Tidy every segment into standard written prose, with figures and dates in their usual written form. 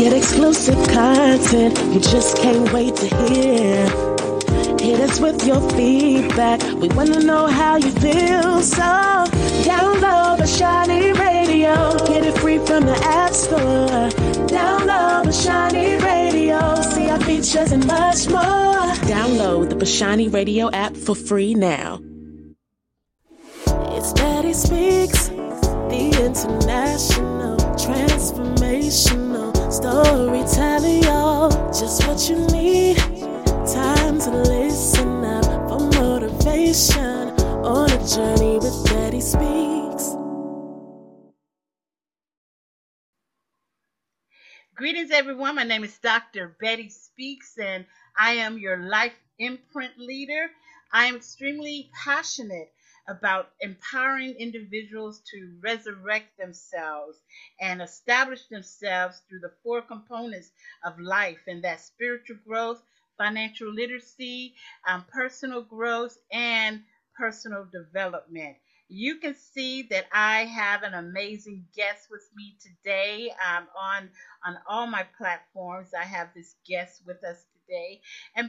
Get exclusive content you just can't wait to hear. Hit us with your feedback. We want to know how you feel. So download Bashani Radio. Get it free from the App Store. Download Bashani Radio. See our features and much more. Download the Bashani Radio app for free now. It's Daddy Speaks, the international transformational storytelling, y'all. Just what you need. Time to listen up for motivation on a journey with Daddy Speaks. Greetings, everyone. My name is Dr. Betty Speaks, and I am your life imprint leader. I am extremely passionate about empowering individuals to resurrect themselves and establish themselves through the four components of life, and that's spiritual growth, financial literacy, personal growth, and personal development. You can see that I have an amazing guest with me today on all my platforms. I have this guest with us today, and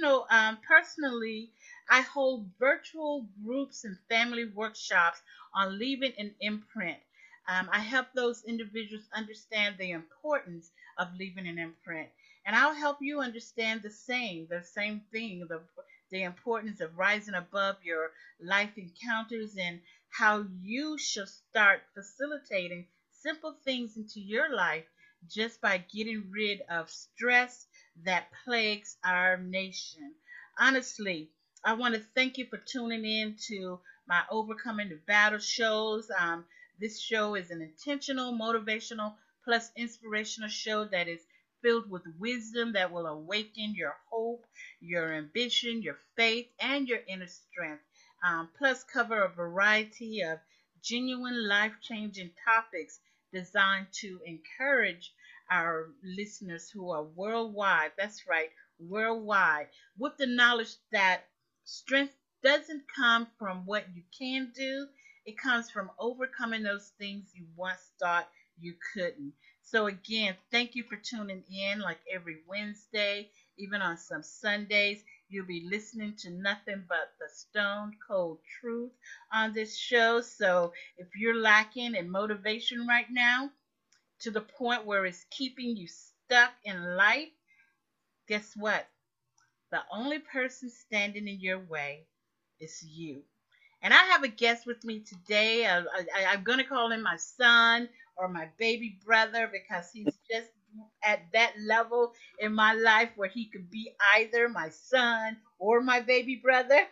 personally, I hold virtual groups and family workshops on leaving an imprint. I help those individuals understand the importance of leaving an imprint, and I'll help you understand the same thing, the importance of rising above your life encounters and how you should start facilitating simple things into your life just by getting rid of stress that plagues our nation. Honestly, I want to thank you for tuning in to my Overcoming the Battle shows. This show is an intentional, motivational, plus inspirational show that is filled with wisdom that will awaken your hope, your ambition, your faith, and your inner strength. Plus, cover a variety of genuine life-changing topics designed to encourage our listeners who are worldwide. That's right, worldwide, with the knowledge that strength doesn't come from what you can do. It comes from overcoming those things you once thought you couldn't. So again, thank you for tuning in like every Wednesday, even on some Sundays. You'll be listening to nothing but the stone cold truth on this show. So if you're lacking in motivation right now, to the point where it's keeping you stuck in life, guess what? The only person standing in your way is you. And I have a guest with me today. I'm going to call him my son or my baby brother because he's just at that level in my life where he could be either my son or my baby brother.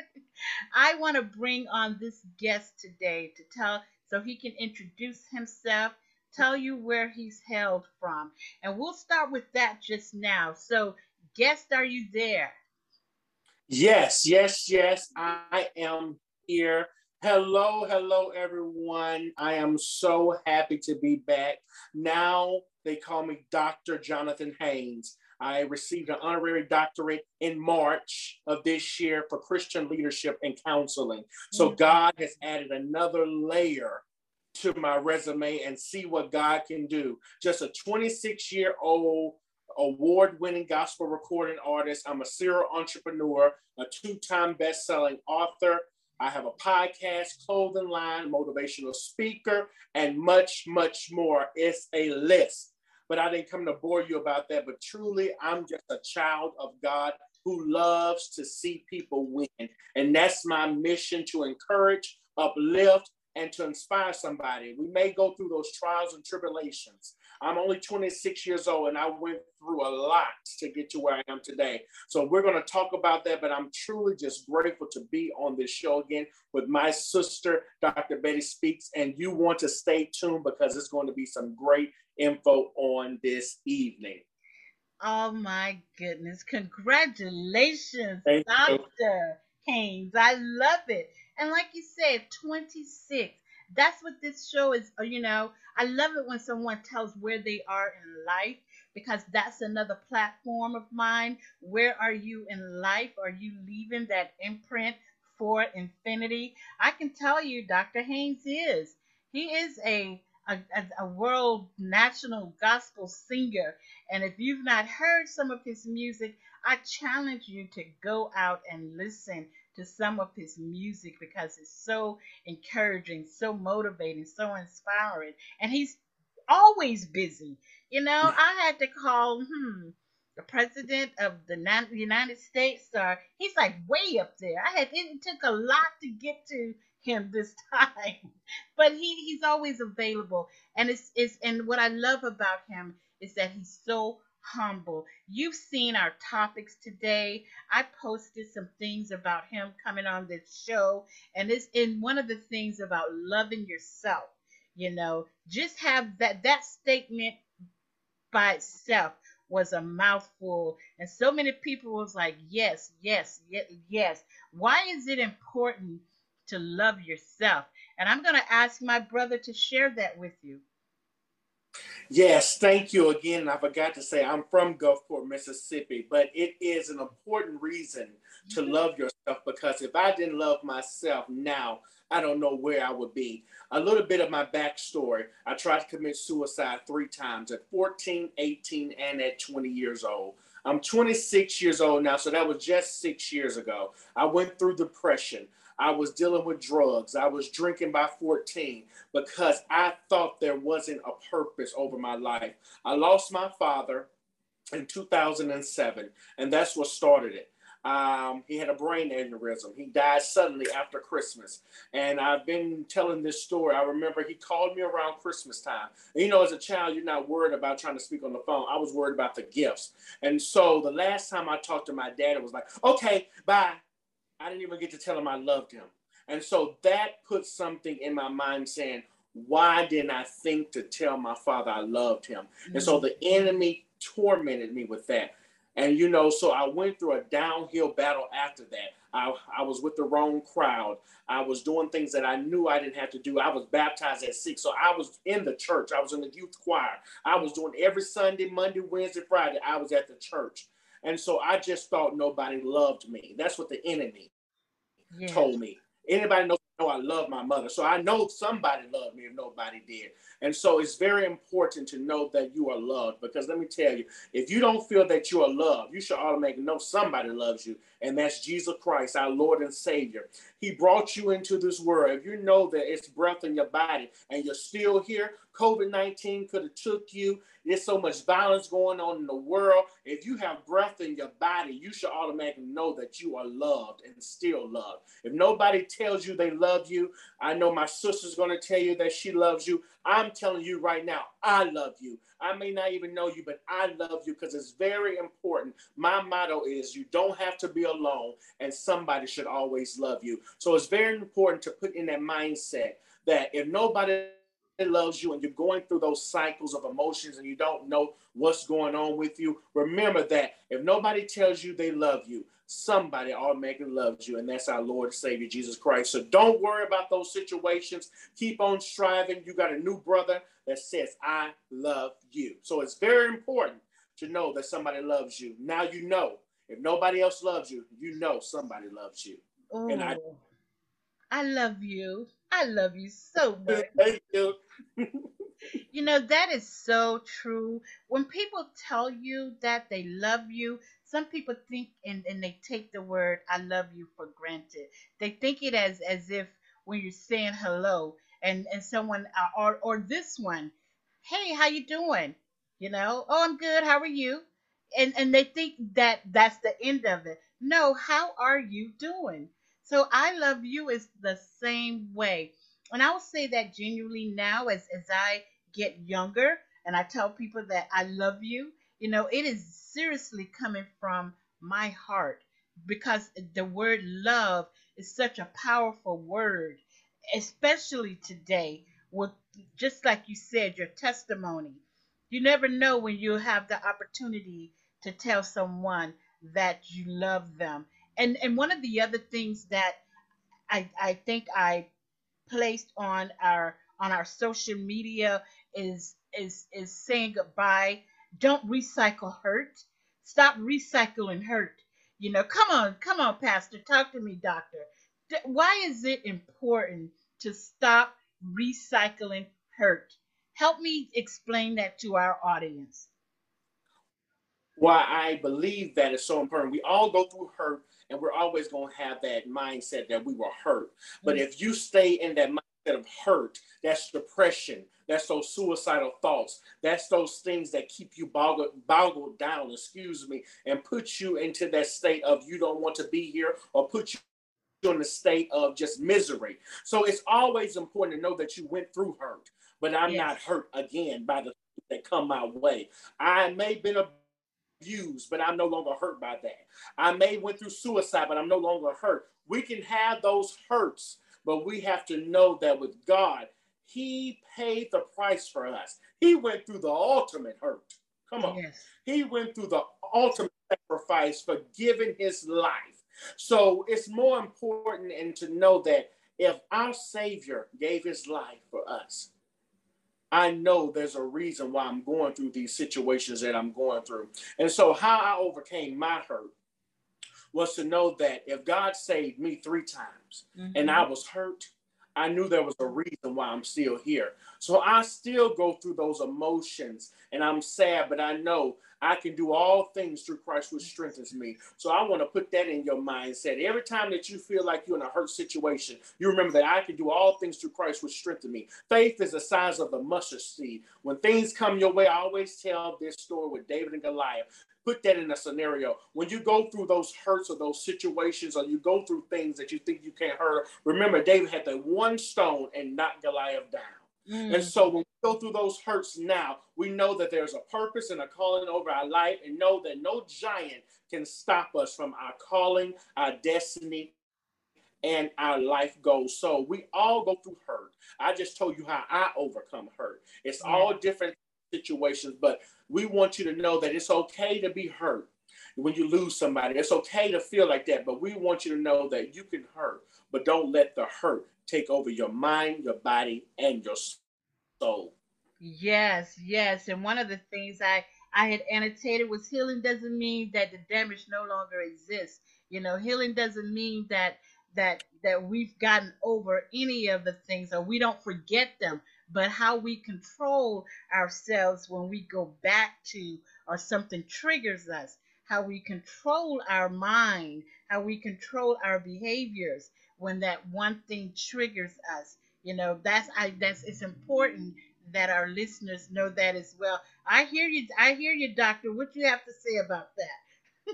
I want to bring on this guest today so he can introduce himself, tell you where he's hailed from. And we'll start with that just now. So, guest, are you there? Yes. I am here. Hello, everyone. I am so happy to be back. Now they call me Dr. Jonathan Haynes. I received an honorary doctorate in March of this year for Christian leadership and counseling. So God has added another layer to my resume, and see what God can do. Just a 26-year-old award-winning gospel recording artist. I'm a serial entrepreneur, a 2-time best-selling author. I have a podcast, clothing line, motivational speaker, and much, much more. It's a list. But I didn't come to bore you about that. But truly, I'm just a child of God who loves to see people win. And that's my mission, to encourage, uplift, and to inspire somebody. We may go through those trials and tribulations. I'm only 26 years old, and I went through a lot to get to where I am today. So we're going to talk about that, but I'm truly just grateful to be on this show again with my sister, Dr. Betty Speaks, and you want to stay tuned because it's going to be some great info on this evening. Oh my goodness. Congratulations, Thank you. Dr. Haynes. I love it. And like you said, 26. That's what this show is. I love it when someone tells where they are in life, because that's another platform of mine. Where are you in life? Are you leaving that imprint for infinity? I can tell you Dr. Haynes is. He is a a world national gospel singer. And if you've not heard some of his music, I challenge you to go out and listen to some of his music because it's so encouraging, so motivating, so inspiring. And he's always busy. I had to call the president of the United States. He's like way up there. It took a lot to get to him this time, but he's always available. And and what I love about him is that he's so humble. You've seen our topics today. I posted some things about him coming on this show, and it's in one of the things about loving yourself. Just have that statement by itself was a mouthful, and so many people was like, yes, yes, yes, yes. Why is it important to love yourself? And I'm going to ask my brother to share that with you. Yes, thank you again. I forgot to say I'm from Gulfport, Mississippi, but it is an important reason to love yourself, because if I didn't love myself now, I don't know where I would be. A little bit of my backstory. I tried to commit suicide 3 times at 14, 18, and at 20 years old. I'm 26 years old now, so that was just 6 years ago. I went through depression. I was dealing with drugs. I was drinking by 14 because I thought there wasn't a purpose over my life. I lost my father in 2007, and that's what started it. He had a brain aneurysm. He died suddenly after Christmas. And I've been telling this story. I remember he called me around Christmas time. And, as a child, you're not worried about trying to speak on the phone. I was worried about the gifts. And so the last time I talked to my dad, it was like, okay, bye. I didn't even get to tell him I loved him. And so that put something in my mind saying, why didn't I think to tell my father I loved him? Mm-hmm. And so the enemy tormented me with that. And, so I went through a downhill battle after that. I was with the wrong crowd. I was doing things that I knew I didn't have to do. I was baptized at 6. So I was in the church. I was in the youth choir. I was doing every Sunday, Monday, Wednesday, Friday. I was at the church. And so I just thought nobody loved me. That's what the enemy told me. Anybody knows I love my mother. So I know somebody loved me if nobody did. And so it's very important to know that you are loved, because let me tell you, if you don't feel that you are loved, you should automatically know somebody loves you. And that's Jesus Christ, our Lord and Savior. He brought you into this world. If you know that it's breath in your body and you're still here, COVID-19 could have took you. There's so much violence going on in the world. If you have breath in your body, you should automatically know that you are loved and still loved. If nobody tells you they love you, I know my sister's going to tell you that she loves you. I'm telling you right now, I love you. I may not even know you, but I love you, because it's very important. My motto is you don't have to be alone, and somebody should always love you. So it's very important to put in that mindset that if nobody loves you and you're going through those cycles of emotions and you don't know what's going on with you, remember that if nobody tells you they love you, somebody automatically loves you, and that's our Lord and Savior, Jesus Christ. So don't worry about those situations. Keep on striving. You got a new brother that says, I love you. So it's very important to know that somebody loves you. Now you know. If nobody else loves you, you know somebody loves you. Oh, and I love you. I love you so much. Thank you. That is so true. When people tell you that they love you, some people think and they take the word I love you for granted. They think it as if when you're saying hello and someone or this one, hey, how you doing? Oh, I'm good. How are you? And they think that that's the end of it. No, how are you doing? So I love you is the same way. And I will say that genuinely now as I get younger and I tell people that I love you, it is seriously coming from my heart, because the word love is such a powerful word, especially today with, just like you said, your testimony. You never know when you'll have the opportunity to tell someone that you love them. And one of the other things that I think I placed on our social media is saying goodbye. Don't recycle hurt. Stop recycling hurt. Come on, Pastor. Talk to me, Doctor. Why is it important to stop recycling hurt? Help me explain that to our audience. Why I believe that is so important. We all go through hurt, and we're always going to have that mindset that we were hurt. But Mm. if you stay in that mindset of hurt, that's depression, that's those suicidal thoughts, that's those things that keep you boggled down, excuse me, and put you into that state of you don't want to be here, or put you in a state of just misery. So it's always important to know that you went through hurt, but I'm not Yes. hurt again by the things that come my way. I may have been abused, but I'm no longer hurt by that. I may went through suicide, but I'm no longer hurt. We can have those hurts, but we have to know that with God, He paid the price for us. He went through the ultimate hurt. Come on. Yes. He went through the ultimate sacrifice for giving His life. So it's more important and to know that if our Savior gave His life for us, I know there's a reason why I'm going through these situations that I'm going through. And so, how I overcame my hurt was to know that if God saved me 3 times and I Mm-hmm. was hurt, I knew there was a reason why I'm still here. So I still go through those emotions and I'm sad, but I know I can do all things through Christ which strengthens me. So I want to put that in your mindset. Every time that you feel like you're in a hurt situation, you remember that I can do all things through Christ which strengthens me. Faith is the size of the mustard seed. When things come your way, I always tell this story with David and Goliath. Put that in a scenario. When you go through those hurts or those situations, or you go through things that you think you can't hurt, remember David had that one stone and knocked Goliath down. And Mm. so when we go through those hurts now, we know that there's a purpose and a calling over our life, and know that no giant can stop us from our calling, our destiny, and our life goals. So we all go through hurt. I just told you how I overcome hurt. It's Yeah. all different situations, but we want you to know that it's okay to be hurt when you lose somebody. It's okay to feel like that, but we want you to know that you can hurt, but don't let the hurt take over your mind, your body, and your soul. Yes, yes. And one of the things I had annotated was healing doesn't mean that the damage no longer exists. Healing doesn't mean that we've gotten over any of the things or we don't forget them, but how we control ourselves when we go back to or something triggers us, how we control our mind, how we control our behaviors when that one thing triggers us. That's it's important that our listeners know that as well. I hear you, doctor. What you have to say about that?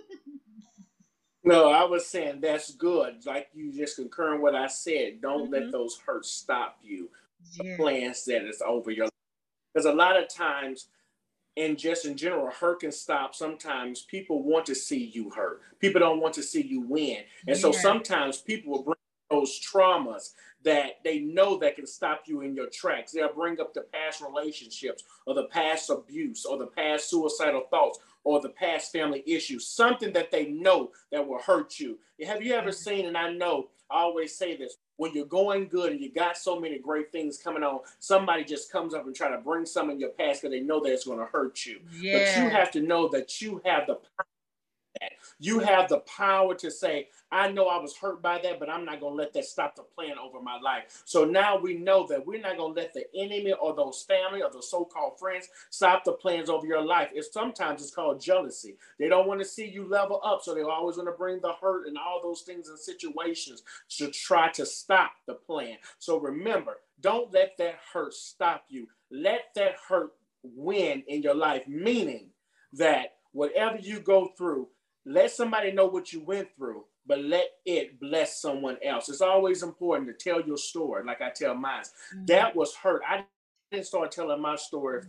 No, I was saying that's good. Like you just concurring what I said. Don't let Hmm. those hurts stop you. Yeah. Plans that is over your life. Because a lot of times, and just in general, hurt can stop. Sometimes people want to see you hurt. People don't want to see you win. And so Yeah. sometimes people will bring those traumas that they know that can stop you in your tracks. They'll bring up the past relationships or the past abuse or the past suicidal thoughts or the past family issues, something that they know that will hurt you. Have you ever seen, and I know I always say this, when you're going good and you got so many great things coming on, somebody just comes up and try to bring some in your past because they know that it's going to hurt you. But you Yeah. have to know that you have the that. You have the power to say, I know I was hurt by that, but I'm not going to let that stop the plan over my life. So now we know that we're not going to let the enemy or those family or those so-called friends stop the plans over your life. Sometimes it's called jealousy. They don't want to see you level up, so they always want to bring the hurt and all those things and situations to try to stop the plan. So remember, don't let that hurt stop you. Let that hurt win in your life, meaning that whatever you go through, let somebody know what you went through, but let it bless someone else. It's always important to tell your story, like I tell mine. Hmm. That was hurt. I didn't start telling my story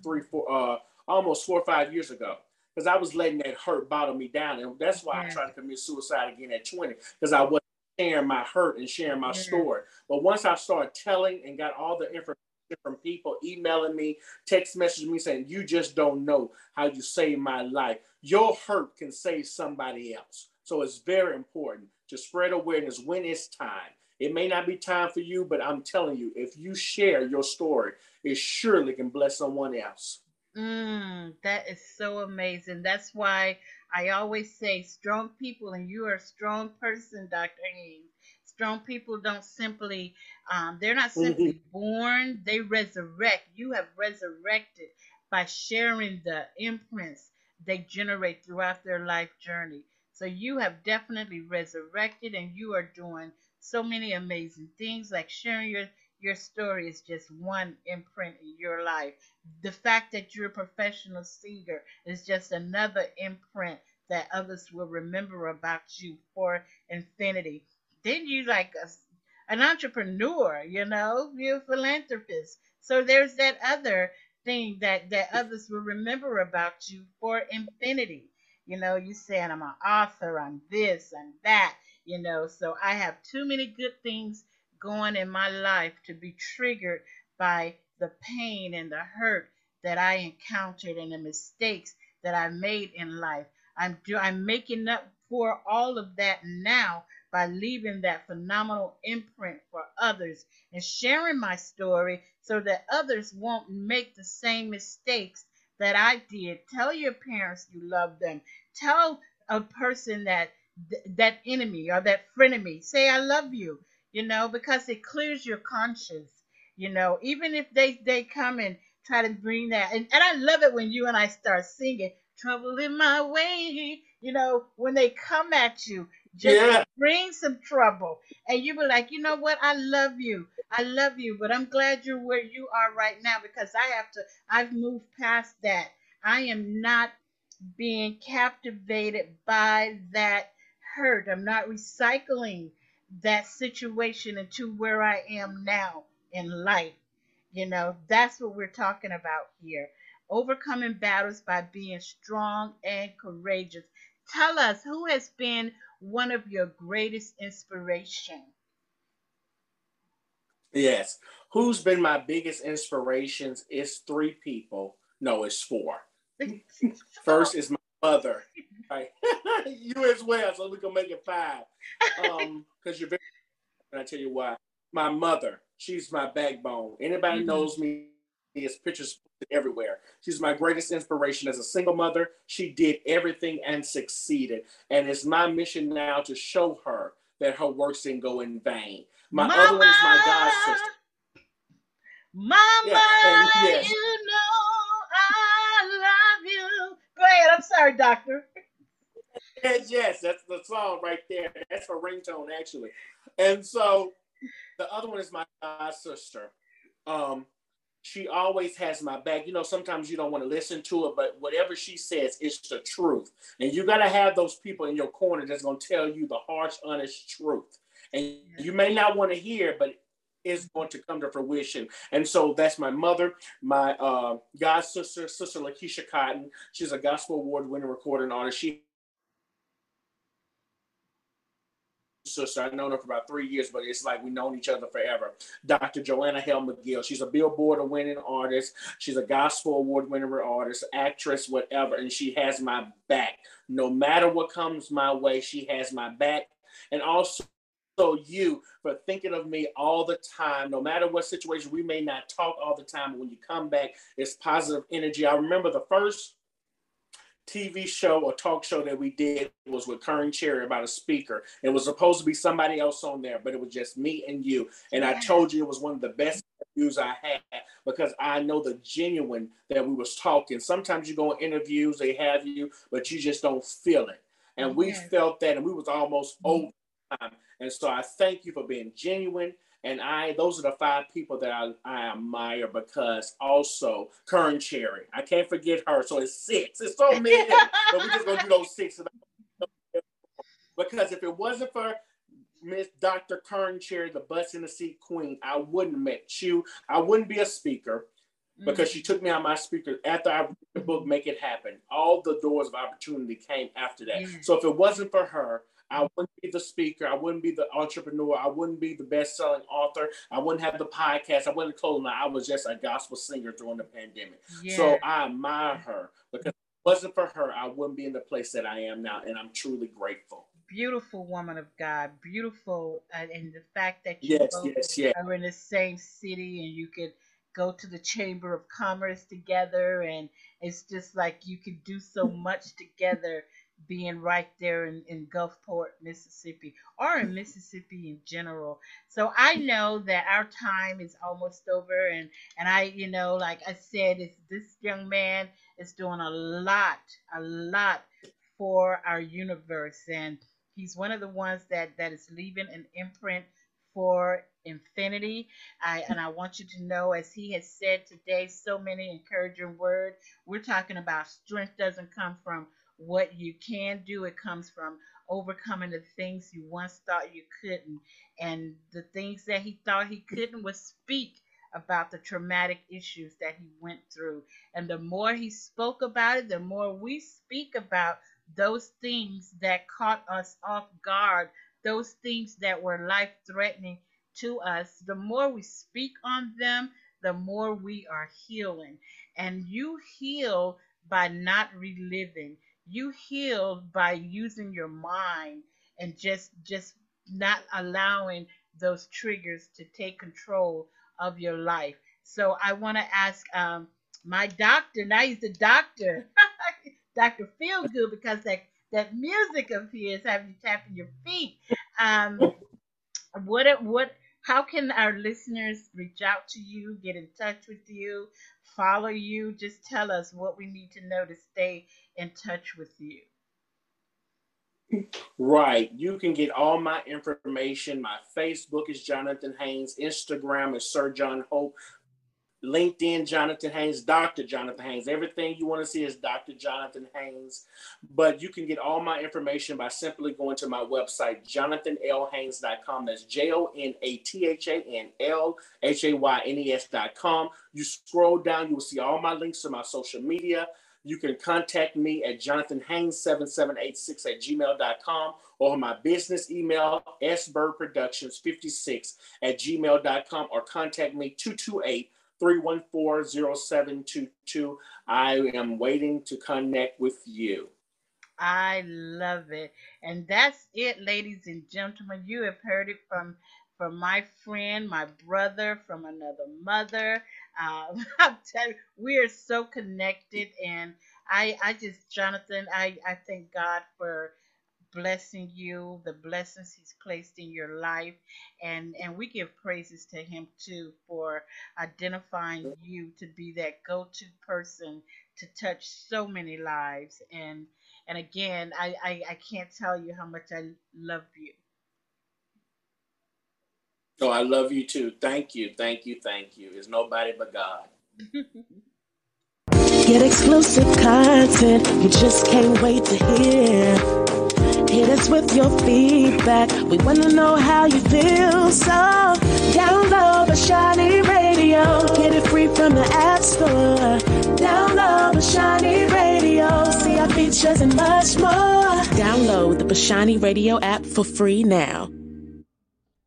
almost 4 or 5 years ago, because I was letting that hurt bottle me down, and that's why I Yes. tried to commit suicide again at 20, because I wasn't sharing my hurt and sharing my Yes. story. But once I started telling and got all the information from people emailing me, text messaging me saying, you just don't know how you saved my life. Your hurt can save somebody else. So it's very important to spread awareness when it's time. It may not be time for you, but I'm telling you, if you share your story, it surely can bless someone else. That is so amazing. That's why I always say strong people, and you are a strong person, Dr. Haynes. strong people don't simply, they're not Mhm. simply born, they resurrect. You have resurrected by sharing the imprints they generate throughout their life journey. So you have definitely resurrected, and you are doing so many amazing things. Like sharing your story is just one imprint in your life. The fact that you're a professional singer is just another imprint that others will remember about you for infinity. Then you like an entrepreneur, you're a philanthropist. So there's that other thing that others will remember about you for infinity. You saying I'm an author, I'm this, I'm that, so I have too many good things going in my life to be triggered by the pain and the hurt that I encountered and the mistakes that I made in life. I'm making up for all of that now by leaving that phenomenal imprint for others and sharing my story so that others won't make the same mistakes that I did. Tell your parents you love them. Tell a person that enemy or that frenemy, say I love you, because it clears your conscience. Even if they come and try to bring that, and I love it when you and I start singing trouble in my way, when they come at you just to Yeah. bring some trouble, and you be like, you know what, I love you, but I'm glad you're where you are right now, because I've moved past that. I am not being captivated by that hurt. I'm not recycling that situation into where I am now in life. That's what we're talking about here. Overcoming battles by being strong and courageous. Tell us, who has been one of your greatest inspiration? Yes. Who's been my biggest inspirations? It's three people. No, it's four. First is my mother. Right. You as well, so we can make it five. Because you're very, and I tell you why. My mother, she's my backbone. Anybody Mhm. knows me, is pictures everywhere. She's my greatest inspiration as a single mother. She did everything and succeeded. And it's my mission now to show her that her works didn't go in vain. My other one Mama, is my god sister. Yeah, Mama, and yes, you know I love you. Go ahead. I'm sorry, doctor. yes, that's the song right there. That's her ringtone, actually. And so the other one is my god sister. Um, she always has my back. Sometimes you don't want to listen to it, but whatever she says is the truth. And you got to have those people in your corner that's going to tell you the harsh, honest truth. And you may not want to hear, but it's going to come to fruition. And so that's my mother, my god sister, Sister Lakeisha Cotton. She's a gospel award-winning recording artist. She sister. I've known her for about 3 years, but it's like we've known each other forever. Dr. Joanna Hale McGill. She's a Billboard winning artist. She's a gospel award winning artist, actress, whatever. And she has my back. No matter what comes my way, she has my back. And also, you for thinking of me all the time, no matter what situation. We may not talk all the time, but when you come back, it's positive energy. I remember the first TV show or talk show that we did was with Kern Cherry about a speaker. It was supposed to be somebody else on there, but it was just me and you. And I Yes. told you it was one of the best interviews I had because I know the genuine that we was talking. Sometimes you go in interviews, they have you, but you just don't feel it. And we Yes. felt that, and we was almost over time. And so I thank you for being genuine. And those are the five people that I admire because also Kern Cherry. I can't forget her. So it's six. It's so many. But we're just gonna do those six. Because if it wasn't for Miss Dr. Kern Cherry, the bus in the seat queen, I wouldn't have met you. I wouldn't be a speaker because she took me on my speaker after I read the book, Make It Happen. All the doors of opportunity came after that. Yes. So if it wasn't for her, I wouldn't be the speaker. I wouldn't be the entrepreneur. I wouldn't be the best-selling author. I wouldn't have the podcast. I wouldn't close my. I was just a gospel singer during the pandemic. Yes. So I admire her because if it wasn't for her, I wouldn't be in the place that I am now, and I'm truly grateful. Beautiful woman of God, beautiful, and the fact that you Yes, both yes. are in the same city and you could go to the Chamber of Commerce together, and it's just like you could do so much together being right there in Gulfport, Mississippi, or in Mississippi in general. So I know that our time is almost over, and I, like I said, this young man is doing a lot for our universe, and he's one of the ones that is leaving an imprint for infinity. And I want you to know, as he has said today, so many encouraging words. We're talking about strength doesn't come from what you can do, it comes from overcoming the things you once thought you couldn't. And the things that he thought he couldn't was speak about the traumatic issues that he went through. And the more he spoke about it, the more we speak about those things that caught us off guard, those things that were life threatening to us, the more we speak on them, the more we are healing. And you heal by not reliving. You heal by using your mind and just not allowing those triggers to take control of your life. So I want to ask my doctor, now he's a doctor, Dr. Feelgood, because that music of his having you tapping your feet. How can our listeners reach out to you, get in touch with you, follow you? Just tell us what we need to know to stay in touch with you. Right. You can get all my information. My Facebook is Jonathan Haynes. Instagram is Sir John Hope. LinkedIn, Jonathan Haynes, Dr. Jonathan Haynes. Everything you want to see is Dr. Jonathan Haynes. But you can get all my information by simply going to my website, jonathanlhaynes.com. That's JONATHANLHAYNES.com. You scroll down, you will see all my links to my social media. You can contact me at jonathanhaynes7786@gmail.com or my business email, sbirdproductions56@gmail.com, or contact me 228-314-0722. I am waiting to connect with you. I love it. And that's it, ladies and gentlemen. You have heard it from my friend, my brother, from another mother. I'm telling you, we are so connected. And I just, Jonathan, I thank God for blessing you, the blessings he's placed in your life. And we give praises to him too for identifying you to be that go-to person to touch so many lives. And again, I can't tell you how much I love you. Oh, I love you too. Thank you. Thank you. Thank you. It's nobody but God. Get exclusive content you just can't wait to hear. Hit us with your feedback. We want to know how you feel. So download Bashani Radio. Get it free from the App Store. Download Bashani Radio. See our features and much more. Download the Bashani Radio app for free now.